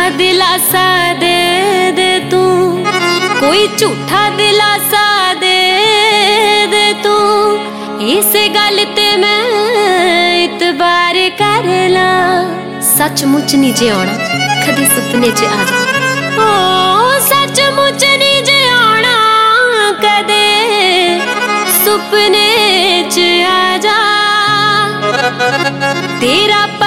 दिलासा दे दे तू, कोई झूठा दिलासा दे दे तू, इस गल ते मैं इतबार कर ला। सचमुच नहीं जे आना कदे सुपने च आ जा, ओ सचमुच नहीं जे आना कदे सुपने च आ जा। तेरा